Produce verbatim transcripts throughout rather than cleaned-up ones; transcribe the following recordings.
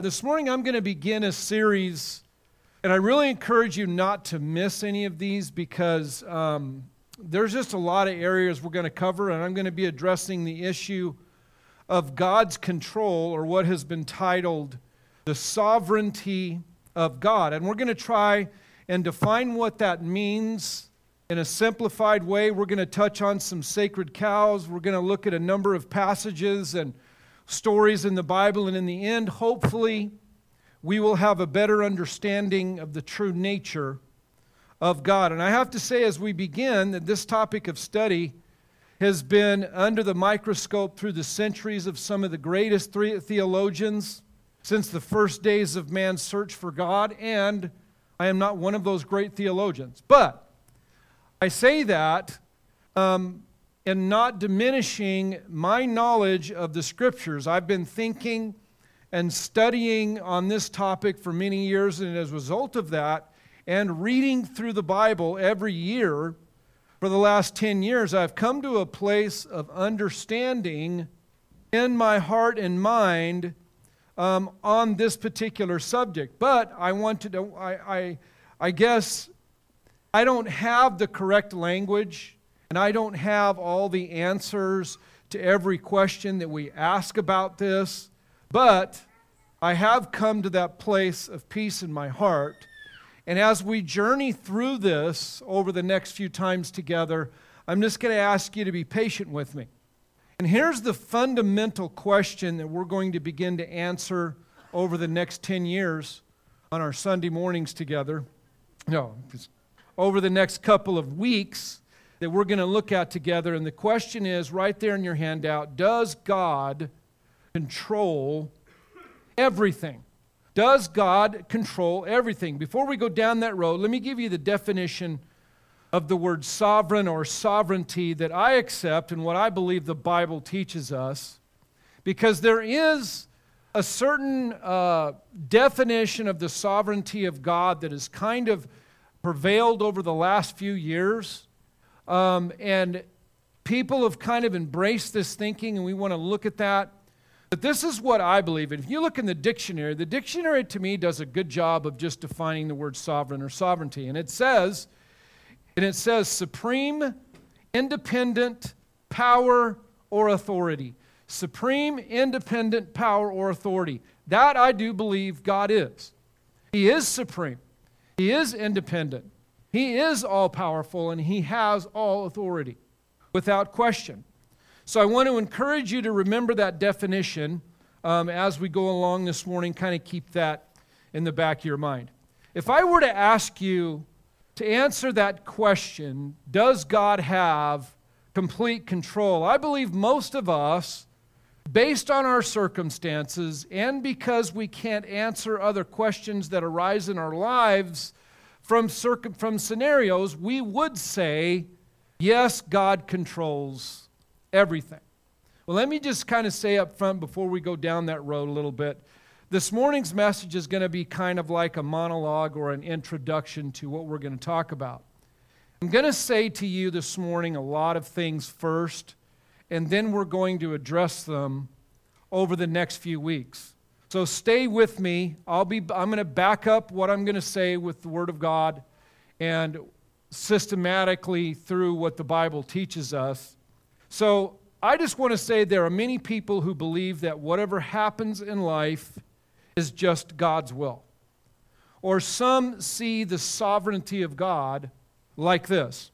This morning I'm going to begin a series, and I really encourage you not to miss any of these because um, there's just a lot of areas we're going to cover, and I'm going to be addressing the issue of God's control, or what has been titled the sovereignty of God. And we're going to try and define what that means in a simplified way. We're going to touch on some sacred cows. We're going to look at a number of passages and stories in the Bible, and in the end, hopefully, we will have a better understanding of the true nature of God. And I have to say as we begin that this topic of study has been under the microscope through the centuries of some of the greatest theologians since the first days of man's search for God, and I am not one of those great theologians. But I say that um, and not diminishing my knowledge of the Scriptures. I've been thinking and studying on this topic for many years, and as a result of that, and reading through the Bible every year for the last ten years, I've come to a place of understanding in my heart and mind um, on this particular subject. But I want to know, I, I, I guess I don't have the correct language, and I don't have all the answers to every question that we ask about this, but I have come to that place of peace in my heart. And as we journey through this over the next few times together, I'm just going to ask you to be patient with me. And here's the fundamental question that we're going to begin to answer over the next ten years on our Sunday mornings together. No, over the next couple of weeks that we're going to look at together. And the question is, right there in your handout, does God control everything? Does God control everything? Before we go down that road, let me give you the definition of the word sovereign or sovereignty that I accept and what I believe the Bible teaches us, because there is a certain uh, definition of the sovereignty of God that has kind of prevailed over the last few years. Um, and people have kind of embraced this thinking, and we want to look at that. But this is what I believe. And if you look in the dictionary, the dictionary to me does a good job of just defining the word sovereign or sovereignty. And it says, and it says supreme, independent power or authority. Supreme, independent power or authority. That I do believe God is. He is supreme. He is independent. He is all-powerful, and He has all authority, without question. So I want to encourage you to remember that definition um, as we go along this morning. Kind of keep that in the back of your mind. If I were to ask you to answer that question, does God have complete control? I believe most of us, based on our circumstances, and because we can't answer other questions that arise in our lives from circum- from scenarios, we would say, yes, God controls everything. Well, let me just kind of say up front before we go down that road a little bit, this morning's message is going to be kind of like a monologue or an introduction to what we're going to talk about. I'm going to say to you this morning a lot of things first, and then we're going to address them over the next few weeks. So stay with me. I'll be, I'm going to back up what I'm going to say with the Word of God and systematically through what the Bible teaches us. So I just want to say there are many people who believe that whatever happens in life is just God's will. Or some see the sovereignty of God like this.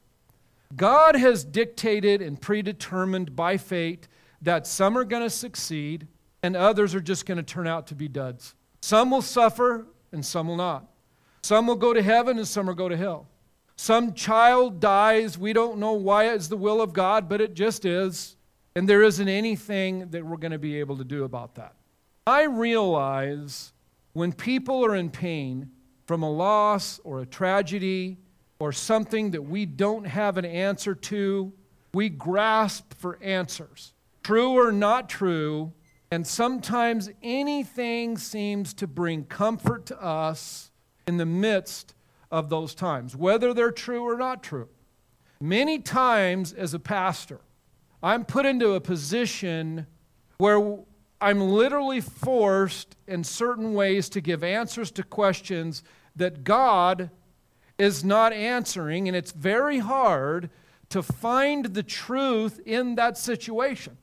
God has dictated and predetermined by fate that some are going to succeed and others are just going to turn out to be duds. Some will suffer and some will not. Some will go to heaven and some will go to hell. Some child dies. We don't know why it's the will of God, but it just is. And there isn't anything that we're going to be able to do about that. I realize when people are in pain from a loss or a tragedy or something that we don't have an answer to, we grasp for answers. True or not true, and sometimes anything seems to bring comfort to us in the midst of those times, whether they're true or not true. Many times as a pastor, I'm put into a position where I'm literally forced in certain ways to give answers to questions that God is not answering, and it's very hard to find the truth in that situation.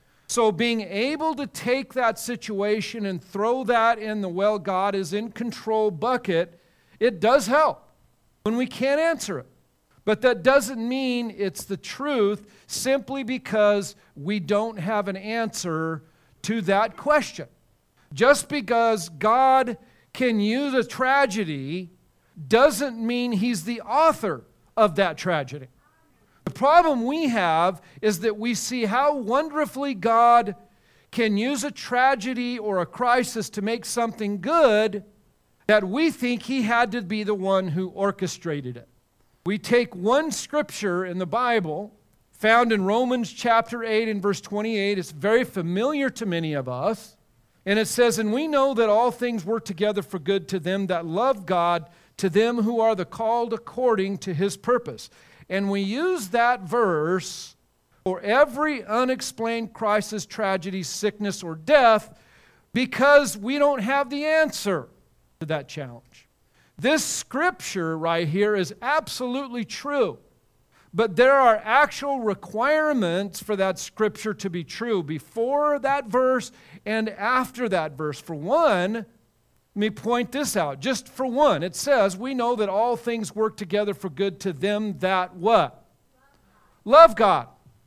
So being able to take that situation and throw that in the, well, God is in control bucket, it does help when we can't answer it. But that doesn't mean it's the truth simply because we don't have an answer to that question. Just because God can use a tragedy doesn't mean He's the author of that tragedy. The problem we have is that we see how wonderfully God can use a tragedy or a crisis to make something good, that we think He had to be the one who orchestrated it. We take one scripture in the Bible, found in Romans chapter eight and verse twenty-eight. It's very familiar to many of us. And it says, "And we know that all things work together for good to them that love God, to them who are the called according to His purpose." And we use that verse for every unexplained crisis, tragedy, sickness, or death because we don't have the answer to that challenge. This scripture right here is absolutely true, but there are actual requirements for that scripture to be true before that verse and after that verse. For one, let me point this out. Just for one, it says, we know that all things work together for good to them that what? Love God.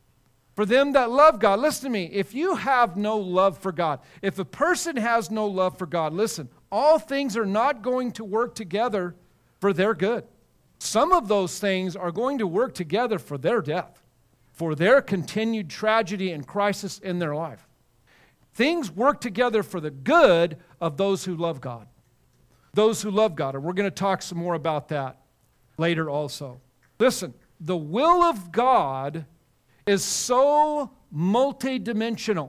For them that love God. Listen to me. If you have no love for God, if a person has no love for God, listen, all things are not going to work together for their good. Some of those things are going to work together for their death, for their continued tragedy and crisis in their life. Things work together for the good of those who love God. Those who love God. And we're going to talk some more about that later also. Listen, the will of God is so multidimensional.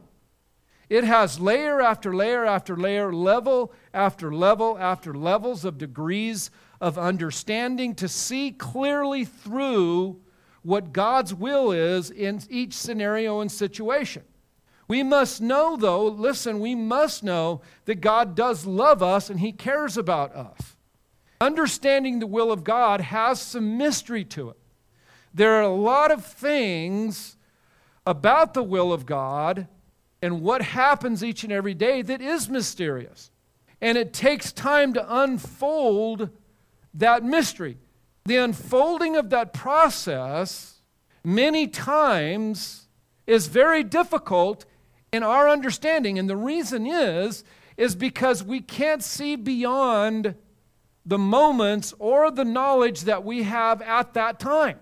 It has layer after layer after layer, level after level after levels of degrees of understanding to see clearly through what God's will is in each scenario and situation. We must know, though, listen, we must know that God does love us and He cares about us. Understanding the will of God has some mystery to it. There are a lot of things about the will of God and what happens each and every day that is mysterious. And it takes time to unfold that mystery. The unfolding of that process many times is very difficult in our understanding. And the reason is, is because we can't see beyond the moments or the knowledge that we have at that time.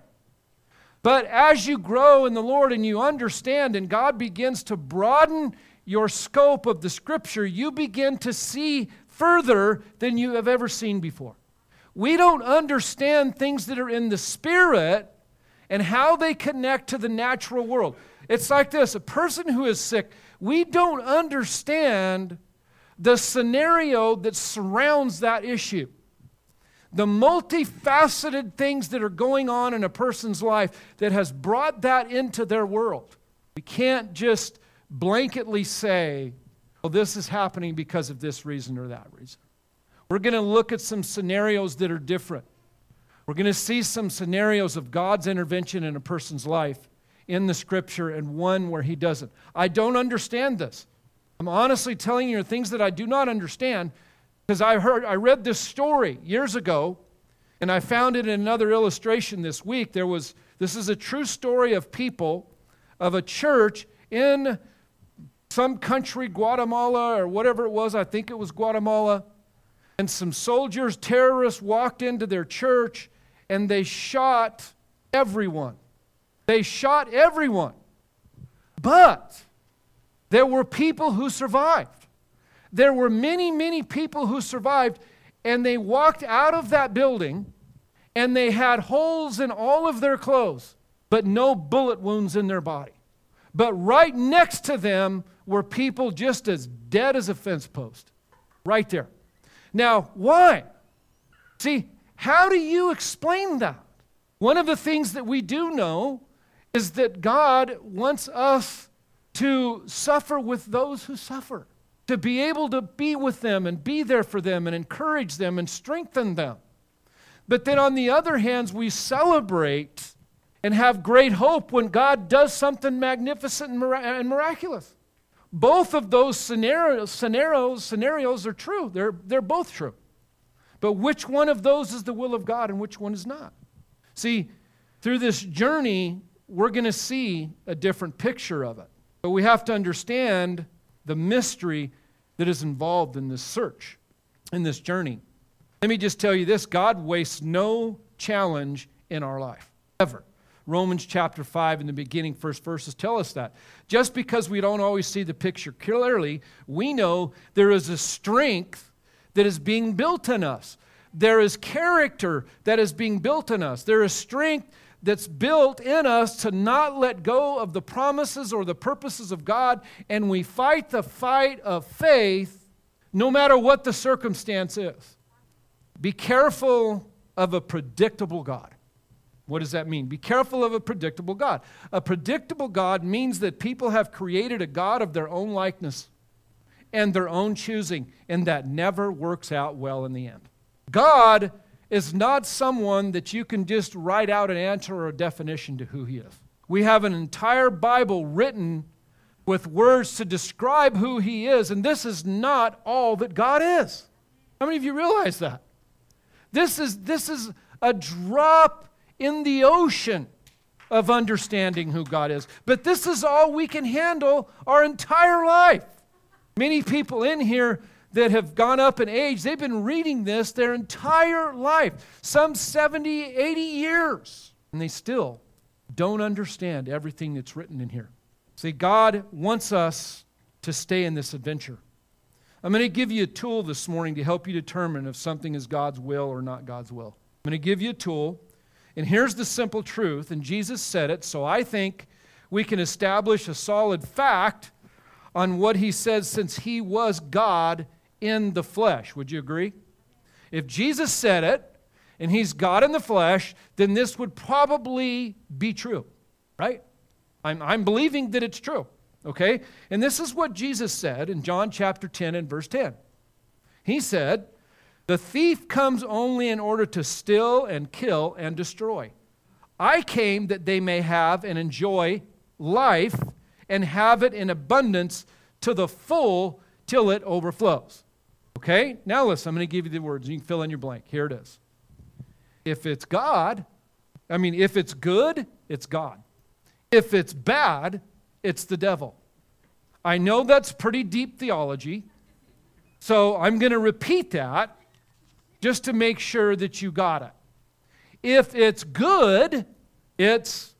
But as you grow in the Lord and you understand and God begins to broaden your scope of the Scripture, you begin to see further than you have ever seen before. We don't understand things that are in the Spirit and how they connect to the natural world. It's like this, a person who is sick, we don't understand the scenario that surrounds that issue. The multifaceted things that are going on in a person's life that has brought that into their world. We can't just blanketly say, well, this is happening because of this reason or that reason. We're going to look at some scenarios that are different. We're going to see some scenarios of God's intervention in a person's life in the Scripture and one where He doesn't. I don't understand this. I'm honestly telling you things that I do not understand. Because I heard, I read this story years ago, and I found it in another illustration this week. There was, this is a true story of people, of a church in some country, Guatemala or whatever it was. I think it was Guatemala. And some soldiers, terrorists, walked into their church, and they shot everyone. They shot everyone. But there were people who survived. There were many, many people who survived, and they walked out of that building, and they had holes in all of their clothes, but no bullet wounds in their body. But right next to them were people just as dead as a fence post, right there. Now, why? See, how do you explain that? One of the things that we do know is that God wants us to suffer with those who suffer, to be able to be with them and be there for them and encourage them and strengthen them. But then on the other hand, we celebrate and have great hope when God does something magnificent and, mira- and miraculous. Both of those scenarios, scenarios, scenarios are true. They're, they're both true. But which one of those is the will of God and which one is not? See, through this journey, we're going to see a different picture of it. But we have to understand the mystery that is involved in this search, in this journey. Let me just tell you this, God wastes no challenge in our life, ever. Romans chapter five in the beginning, first verses tell us that. Just because we don't always see the picture clearly, we know there is a strength that is being built in us. There is character that is being built in us. There is strength that's built in us to not let go of the promises or the purposes of God, and we fight the fight of faith no matter what the circumstance is. Be careful of a predictable God. What does that mean? Be careful of a predictable God. A predictable God means that people have created a God of their own likeness and their own choosing, and that never works out well in the end. God is not someone that you can just write out an answer or a definition to who He is. We have an entire Bible written with words to describe who He is, and this is not all that God is. How many of you realize that? This is, this is a drop in the ocean of understanding who God is. But this is all we can handle our entire life. Many people in here that have gone up in age, they've been reading this their entire life, some seventy, eighty years, and they still don't understand everything that's written in here. See, God wants us to stay in this adventure. I'm going to give you a tool this morning to help you determine if something is God's will or not God's will. I'm going to give you a tool, and here's the simple truth, and Jesus said it, so I think we can establish a solid fact on what He said since He was God in the flesh. Would you agree? If Jesus said it, and He's God in the flesh, then this would probably be true, right? I'm, I'm believing that it's true. Okay? And this is what Jesus said in John chapter ten and verse ten. He said, "The thief comes only in order to steal and kill and destroy. I came that they may have and enjoy life and have it in abundance to the full till it overflows." Okay? Now listen, I'm going to give you the words. You can fill in your blank. Here it is. If it's God, I mean, if it's good, it's God. If it's bad, it's the devil. I know that's pretty deep theology, so I'm going to repeat that just to make sure that you got it. If it's good, it's,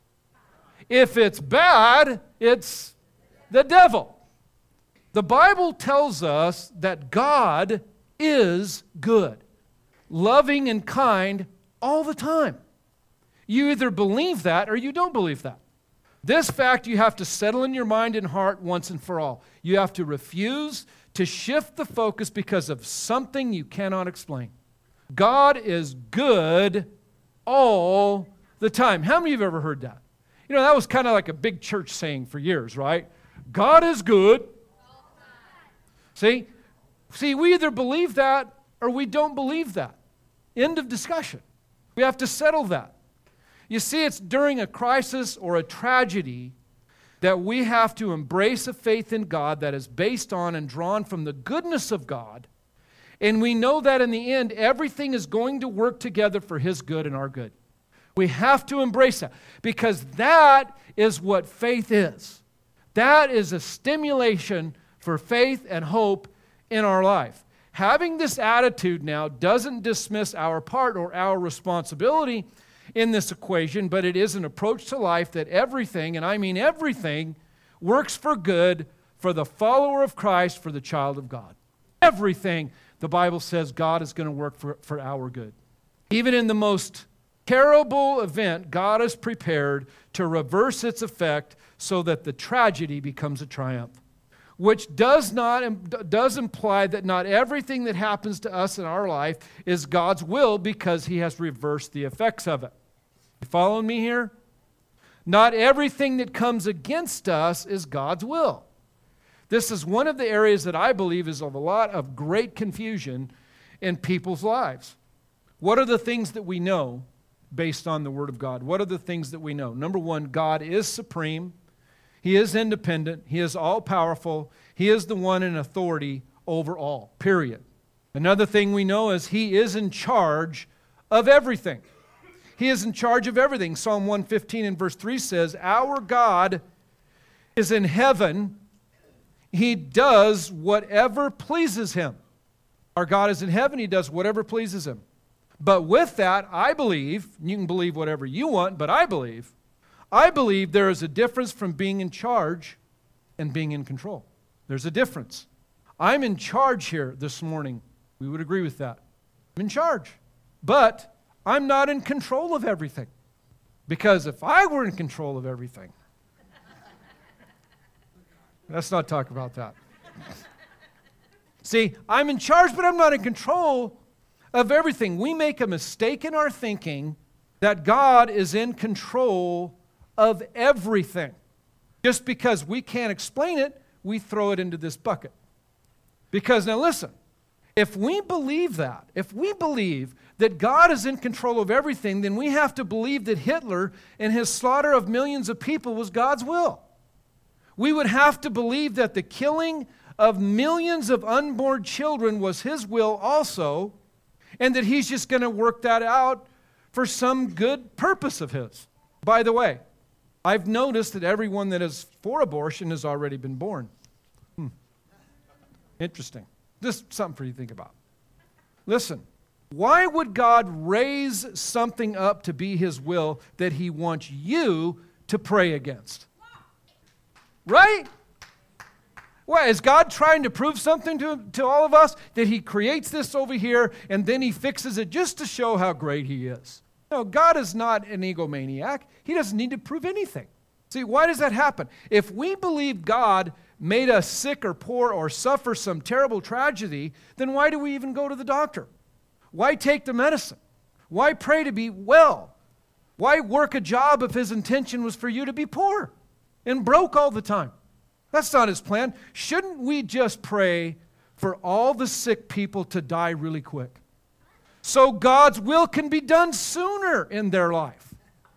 if it's bad, it's the devil. The Bible tells us that God is good, loving and kind all the time. You either believe that or you don't believe that. This fact you have to settle in your mind and heart once and for all. You have to refuse to shift the focus because of something you cannot explain. God is good all the time. How many of you have ever heard that? You know, that was kind of like a big church saying for years, right? God is good. See? See, we either believe that or we don't believe that. End of discussion. We have to settle that. You see, it's during a crisis or a tragedy that we have to embrace a faith in God that is based on and drawn from the goodness of God. And we know that in the end, everything is going to work together for His good and our good. We have to embrace that because that is what faith is. That is a stimulation for faith and hope in our life. Having this attitude now doesn't dismiss our part or our responsibility in this equation, but it is an approach to life that everything, and I mean everything, works for good for the follower of Christ, for the child of God. Everything, the Bible says, God is going to work for, for our good. Even in the most terrible event, God is prepared to reverse its effect so that the tragedy becomes a triumph, which does not does imply that not everything that happens to us in our life is God's will because He has reversed the effects of it. You following me here? Not everything that comes against us is God's will. This is one of the areas that I believe is of a lot of great confusion in people's lives. What are the things that we know based on the Word of God? What are the things that we know? Number one, God is supreme. He is independent. He is all-powerful. He is the one in authority over all, period. Another thing we know is He is in charge of everything. He is in charge of everything. Psalm one fifteen and verse three says, "Our God is in heaven. He does whatever pleases Him." Our God is in heaven. He does whatever pleases Him. But with that, I believe, you can believe whatever you want, but I believe, I believe there is a difference from being in charge and being in control. There's a difference. I'm in charge here this morning. We would agree with that. I'm in charge. But I'm not in control of everything. Because if I were in control of everything, let's not talk about that. See, I'm in charge, but I'm not in control of everything. We make a mistake in our thinking that God is in control of everything. Just because we can't explain it, we throw it into this bucket. Because now listen, if we believe that, if we believe that God is in control of everything, then we have to believe that Hitler and his slaughter of millions of people was God's will. We would have to believe that the killing of millions of unborn children was His will also, and that He's just going to work that out for some good purpose of His. By the way, I've noticed that everyone that is for abortion has already been born. Hmm. Interesting. Just something for you to think about. Listen, why would God raise something up to be His will that He wants you to pray against? Right? Why, is God trying to prove something to, to all of us? That He creates this over here and then He fixes it just to show how great He is? No, God is not an egomaniac. He doesn't need to prove anything. See, why does that happen? If we believe God made us sick or poor or suffer some terrible tragedy, then why do we even go to the doctor? Why take the medicine? Why pray to be well? Why work a job if His intention was for you to be poor and broke all the time? That's not His plan. Shouldn't we just pray for all the sick people to die really quick, so God's will can be done sooner in their life?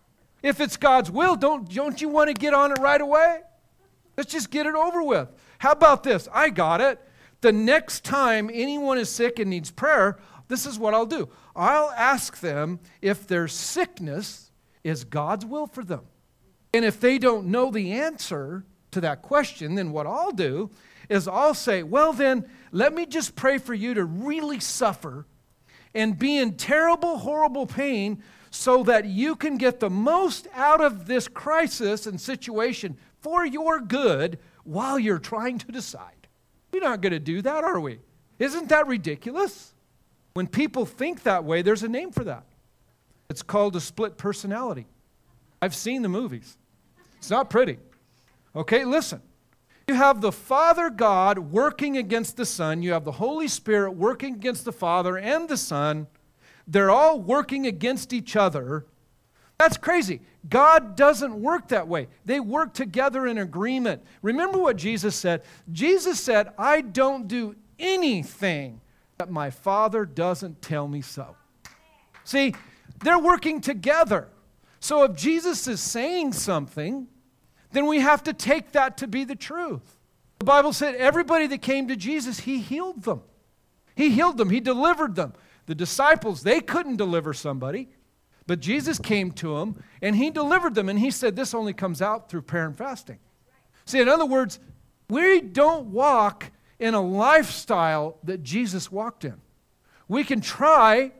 If it's God's will, don't, don't you want to get on it right away? Let's just get it over with. How about this? I got it. The next time anyone is sick and needs prayer, this is what I'll do. I'll ask them if their sickness is God's will for them. And if they don't know the answer to that question, then what I'll do is I'll say, well then, let me just pray for you to really suffer and be in terrible, horrible pain so that you can get the most out of this crisis and situation for your good while you're trying to decide. We're not going to do that, are we? Isn't that ridiculous? When people think that way, there's a name for that. It's called a split personality. I've seen the movies. It's not pretty. Okay, listen. You have the Father God working against the Son. You have the Holy Spirit working against the Father and the Son. They're all working against each other. That's crazy. God doesn't work that way. They work together in agreement. Remember what Jesus said? Jesus said, I don't do anything that my Father doesn't tell me so. See, they're working together. So if Jesus is saying something, then we have to take that to be the truth. The Bible said everybody that came to Jesus, He healed them. He healed them. He delivered them. The disciples, they couldn't deliver somebody, but Jesus came to them and He delivered them. And He said this only comes out through prayer and fasting. See, in other words, we don't walk in a lifestyle that Jesus walked in. We can try.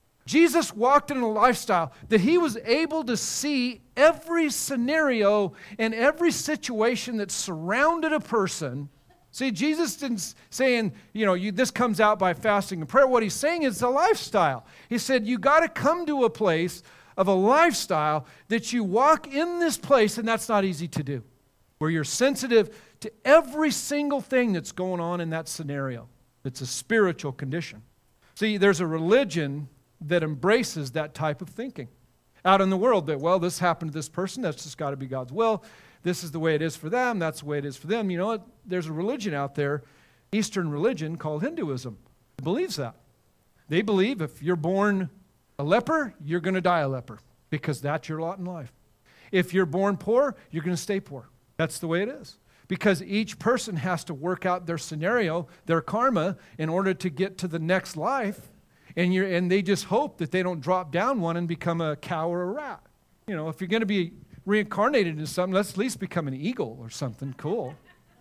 Jesus walked in a lifestyle that He was able to see every scenario and every situation that surrounded a person. See, Jesus didn't saying, you know, you, this comes out by fasting and prayer. What He's saying is a lifestyle. He said, you got to come to a place of a lifestyle that you walk in this place, and that's not easy to do, where you're sensitive to every single thing that's going on in that scenario. It's a spiritual condition. See, there's a religion that embraces that type of thinking. out in the world that, well, this happened to this person. That's just got to be God's will. This is the way it is for them. That's the way it is for them. You know what? There's a religion out there, Eastern religion called Hinduism. It believes that. They believe if you're born a leper, you're going to die a leper because that's your lot in life. If you're born poor, you're going to stay poor. That's the way it is. Because each person has to work out their scenario, their karma, in order to get to the next life. And you're, and they just hope that they don't drop down one and become a cow or a rat. You know, if you're going to be reincarnated into something, let's at least become an eagle or something cool.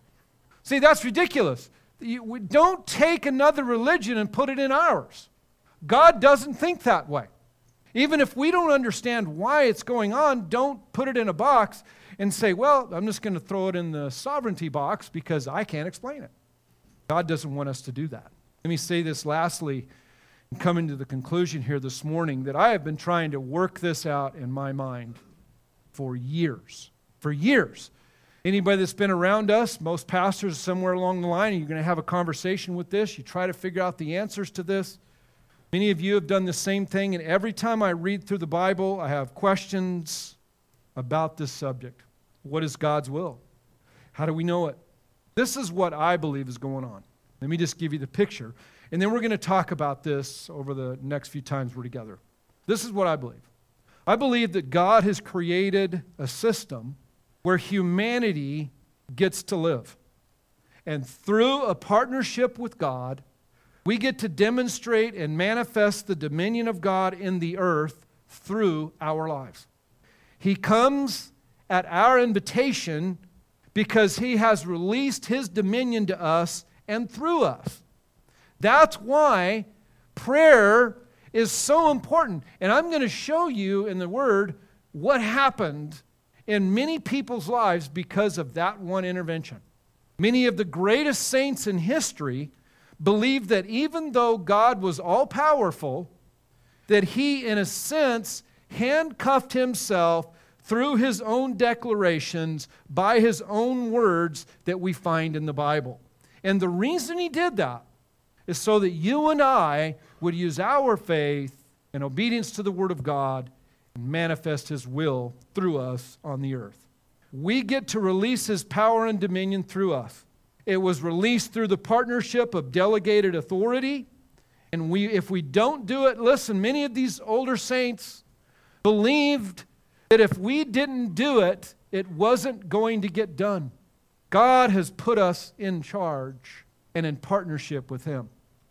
See, that's ridiculous. You, we don't take another religion and put it in ours. God doesn't think that way. Even if we don't understand why it's going on, don't put it in a box and say, well, I'm just going to throw it in the sovereignty box because I can't explain it. God doesn't want us to do that. Let me say this lastly, and coming to the conclusion here this morning, that I have been trying to work this out in my mind for years. For years. Anybody that's been around us, most pastors somewhere along the line, you're going to have a conversation with this. You try to figure out the answers to this. Many of you have done the same thing, and every time I read through the Bible, I have questions about this subject. What is God's will? How do we know it? This is what I believe is going on. Let me just give you the picture, and then we're going to talk about this over the next few times we're together. This is what I believe. I believe that God has created a system where humanity gets to live. And through a partnership with God, we get to demonstrate and manifest the dominion of God in the earth through our lives. He comes at our invitation because He has released His dominion to us and through us. That's why prayer is so important. And I'm going to show you in the Word what happened in many people's lives because of that one intervention. Many of the greatest saints in history believed that even though God was all-powerful, that He, in a sense, handcuffed Himself through His own declarations by His own words that we find in the Bible. And the reason He did that is so that you and I would use our faith and obedience to the Word of God and manifest His will through us on the earth. We get to release His power and dominion through us. It was released through the partnership of delegated authority. And we, if we don't do it, listen, many of these older saints believed that if we didn't do it, it wasn't going to get done. God has put us in charge and in partnership with Him.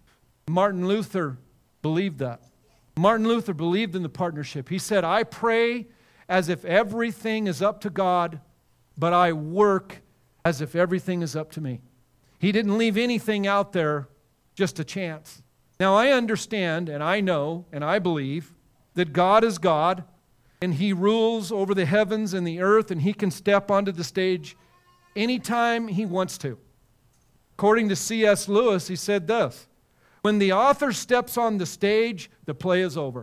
Martin Luther believed that. Martin Luther believed in the partnership. He said, I pray as if everything is up to God, but I work as if everything is up to me. He didn't leave anything out there just a chance. Now I understand and I know and I believe that God is God and He rules over the heavens and the earth and He can step onto the stage anytime He wants to. According to C S Lewis, he said this, when the author steps on the stage, the play is over.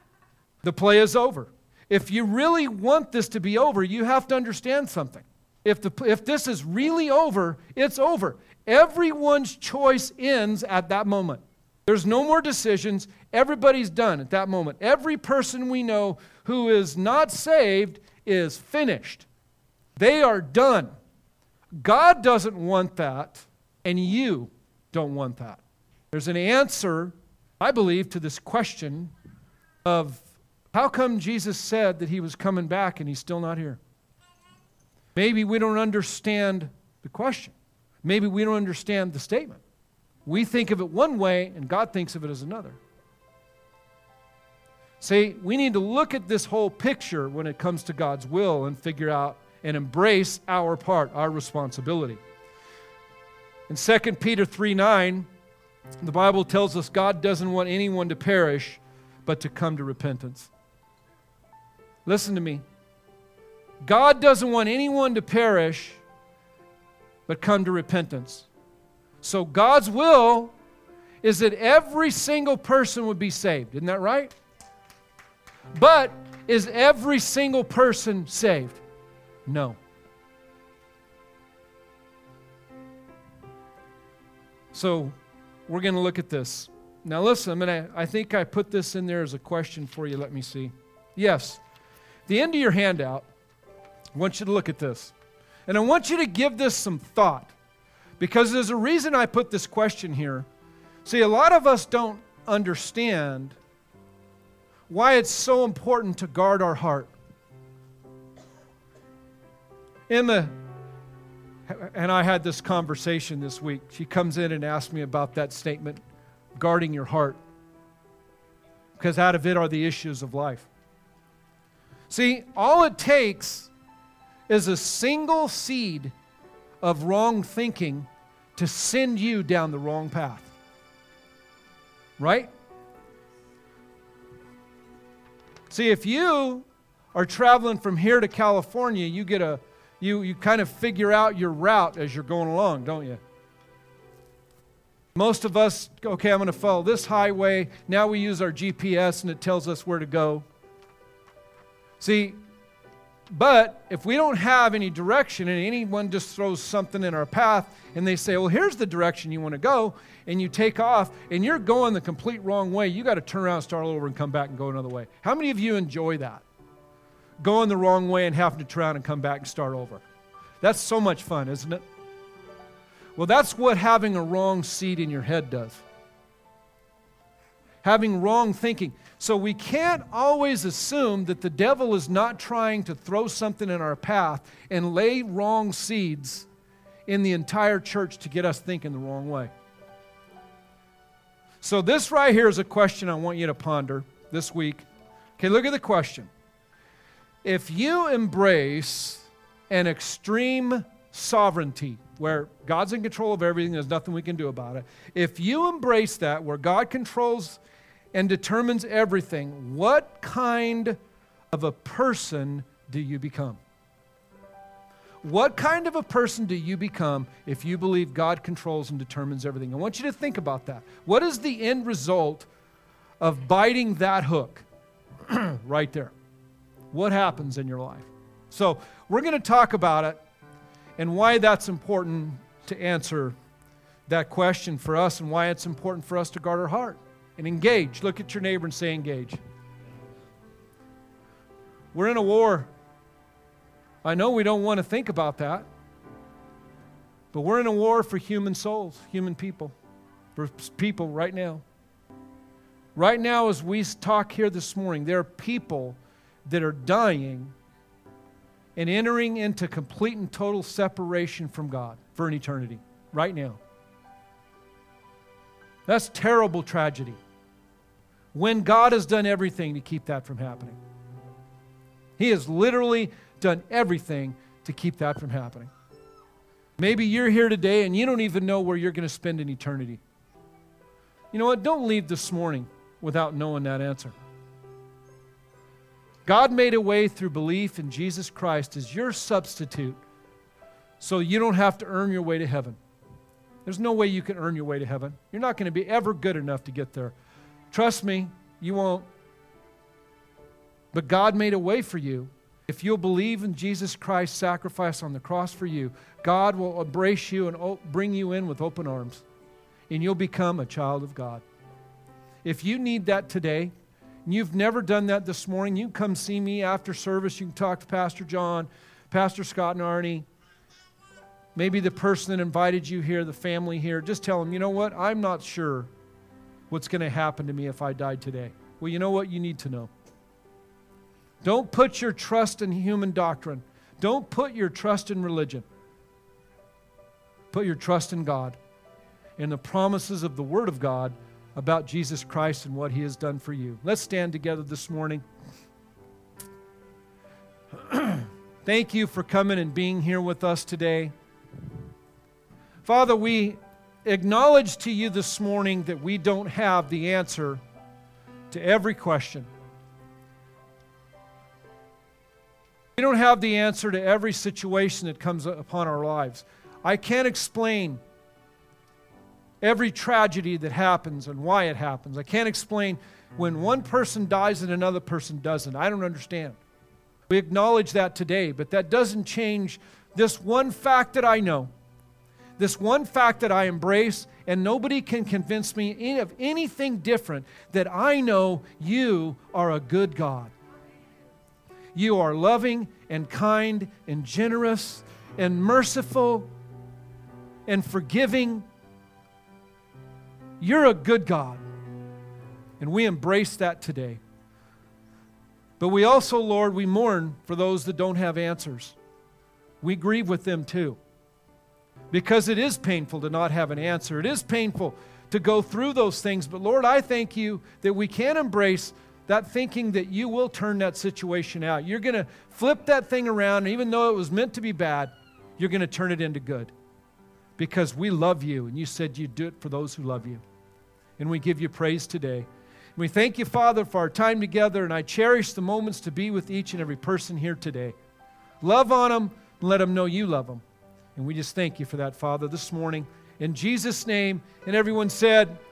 The play is over. If you really want this to be over, you have to understand something. If, the, if this is really over, it's over. Everyone's choice ends at that moment. There's no more decisions. Everybody's done at that moment. Every person we know who is not saved is finished. They are done. God doesn't want that, and you don't want that. There's an answer, I believe, to this question of how come Jesus said that He was coming back and He's still not here? Maybe we don't understand the question. Maybe we don't understand the statement. We think of it one way and God thinks of it as another. See, we need to look at this whole picture when it comes to God's will and figure out and embrace our part, our responsibility. In Second Peter three nine, the Bible tells us God doesn't want anyone to perish, but to come to repentance. Listen to me. God doesn't want anyone to perish, but come to repentance. So God's will is that every single person would be saved. Isn't that right? But is every single person saved? No. So we're going to look at this. Now listen, I'm gonna, I think I put this in there as a question for you. Let me see. Yes, the end of your handout, I want you to look at this. And I want you to give this some thought, because there's a reason I put this question here. See, a lot of us don't understand why it's so important to guard our heart. Emma and I had this conversation this week. She comes in and asks me about that statement, guarding your heart, because out of it are the issues of life. See, all it takes is a single seed of wrong thinking to send you down the wrong path. Right? See, if you are traveling from here to California, you get a you you kind of figure out your route as you're going along, don't you? Most of us, okay, I'm going to follow this highway. Now we use our G P S and it tells us where to go. See, but if we don't have any direction and anyone just throws something in our path and they say, well, here's the direction you want to go, and you take off and you're going the complete wrong way, you got to turn around, start all over, and come back and go another way. How many of you enjoy that? Going the wrong way and having to turn around and come back and start over. That's so much fun, isn't it? Well, that's what having a wrong seed in your head does. Having wrong thinking. So we can't always assume that the devil is not trying to throw something in our path and lay wrong seeds in the entire church to get us thinking the wrong way. So this right here is a question I want you to ponder this week. Okay, look at the question. If you embrace an extreme sovereignty, where God's in control of everything, there's nothing we can do about it. If you embrace that, where God controls and determines everything, what kind of a person do you become? What kind of a person do you become if you believe God controls and determines everything? I want you to think about that. What is the end result of biting that hook right there? What happens in your life? So we're going to talk about it and why that's important to answer that question for us, and why it's important for us to guard our heart and engage. Look at your neighbor and say, engage. We're in a war. I know we don't want to think about that, but we're in a war for human souls, human people, for people right now. Right now, as we talk here this morning, there are people that are dying and entering into complete and total separation from God for an eternity, right now. That's terrible tragedy, when God has done everything to keep that from happening. He has literally done everything to keep that from happening. Maybe you're here today and you don't even know where you're going to spend an eternity. You know what? Don't leave this morning without knowing that answer. God made a way through belief in Jesus Christ as your substitute, so you don't have to earn your way to heaven. There's no way you can earn your way to heaven. You're not going to be ever good enough to get there. Trust me, you won't. But God made a way for you. If you'll believe in Jesus Christ's sacrifice on the cross for you, God will embrace you and bring you in with open arms, and you'll become a child of God. If you need that today, and you've never done that this morning, you can come see me after service. You can talk to Pastor John, Pastor Scott and Arnie, maybe the person that invited you here, the family here. Just tell them, you know what, I'm not sure what's going to happen to me if I died today. Well, you know what you need to know. Don't put your trust in human doctrine. Don't put your trust in religion. Put your trust in God and the promises of the Word of God about Jesus Christ and what He has done for you. Let's stand together this morning. Thank you for coming and being here with us today. Father, we acknowledge to you this morning that we don't have the answer to every question. We don't have the answer to every situation that comes upon our lives. I can't explain every tragedy that happens and why it happens. I can't explain when one person dies and another person doesn't. I don't understand. We acknowledge that today, but that doesn't change this one fact that I know, this one fact that I embrace, and nobody can convince me of anything different, that I know you are a good God. You are loving and kind and generous and merciful and forgiving. You're a good God. And we embrace that today. But we also, Lord, we mourn for those that don't have answers. We grieve with them too. Because it is painful to not have an answer. It is painful to go through those things. But Lord, I thank you that we can embrace that thinking that you will turn that situation out. You're going to flip that thing around, and even though it was meant to be bad, you're going to turn it into good. Because we love you, and you said you'd do it for those who love you. And we give you praise today. And we thank you, Father, for our time together, and I cherish the moments to be with each and every person here today. Love on them, and let them know you love them. And we just thank you for that, Father, this morning. In Jesus' name, and everyone said,